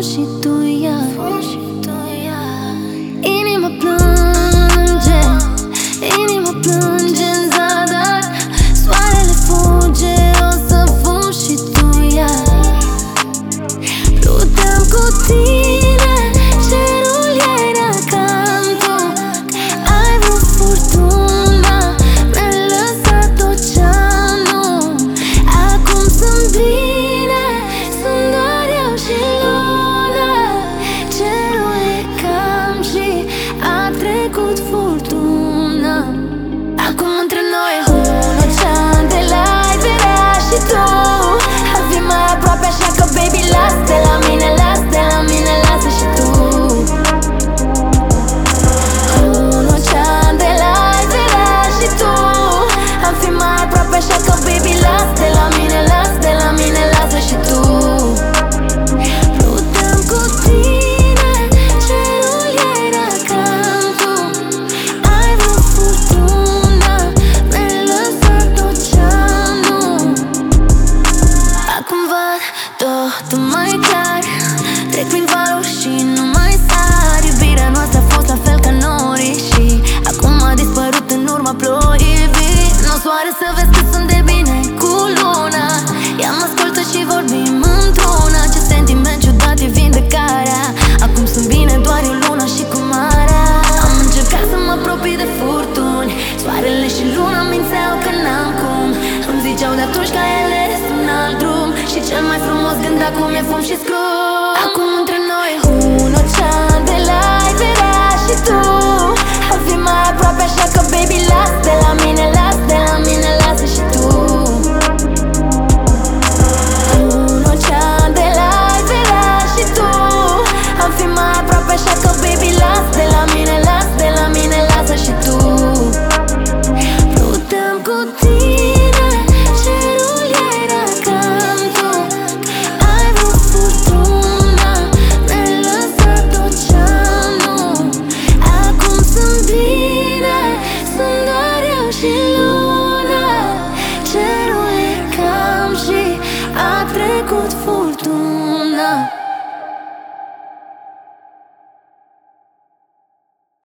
și tu iar. Inima plânge, inima plânge în zadar. Soarele fuge, o să fugi și tu iar. Pluteam cu tine, cerul era cam tu. Ai vrut furtuna, mi-ai lăsat oceanul. Acum sunt bine, sunt doar eu și luna. Cerul e cam și a trecut furtuna. Acum între noi un ocean de light era și tu. Ar fi mai aproape, așa că baby las de la mine, las de la mine, lasă și tu. Un ocean de light era și tu. Ar fi mai aproape, așa că baby las de la mine, las de la mine, lasă și tu. Pluteam cu tine, cerul era cam tu. Ai vrut furtuna, mi-ai lăsat oceanul. Acum văd totul mai clar, trec prin valuri și nu mai sar. Iubirea noastră a fost la fel ca norii și acum a dispărut în urma ploii vii. Nu soare să vezi că sunt de bine cu luna. Ia mă ascultă și vorbim într-una. Ce sentiment ciudat e vindecarea. Acum sunt bine doar eu, luna și cu marea. Am încercat să mă apropii de furtuni. Soarele și luna mințeau că n-am cum. Îmi ziceau de atunci că ele sunt alt drum. Și cel mai frumos gând acum e fum și scrum. Acum